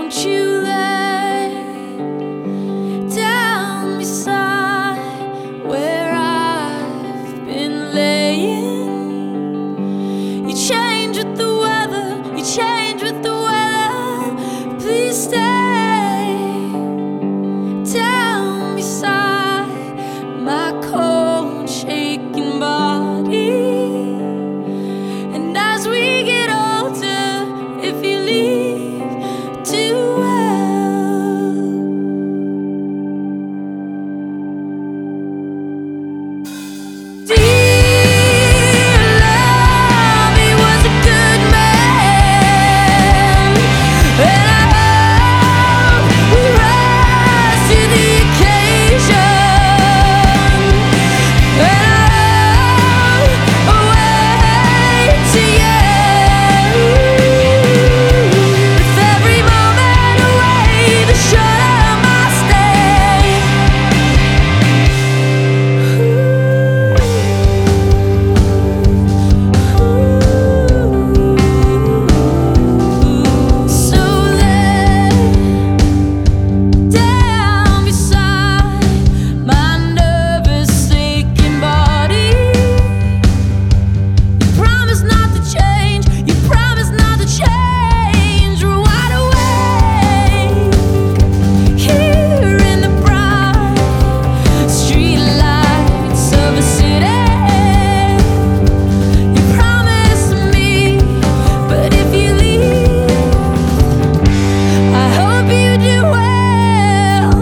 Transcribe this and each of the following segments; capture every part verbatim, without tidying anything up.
won't you lay down beside where I've been laying? You change with the weather, you change with the weather. Please stay down beside my cold, shaking body. And as we get older, if you leave too well, dear love, he was a good man, and I hope we rise to the occasion, and I away to you. With every moment away, the shorter my stay. So lay down beside my nervous, aching body. You promise not to change, you promise not to change. We're wide awake here in the bright street lights of a city. You promised me, but if you leave, I hope you do well.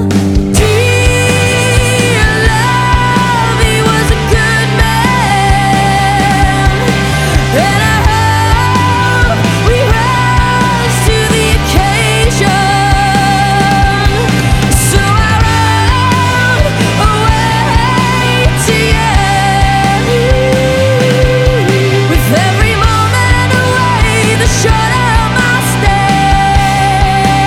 Dear love, he was a good man, and I hope we rise to the occasion. So I run away to you. With every moment away, the shorter my stay.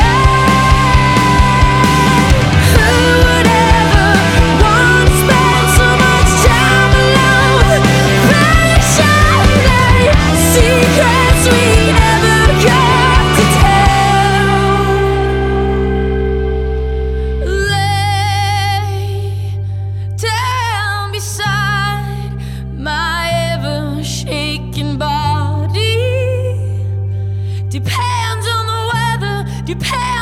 Who would ever want to spend so much time alone? Patiently, secrets we never got to tell. Lay down beside my ever-shaking body. Depends on the weather, depends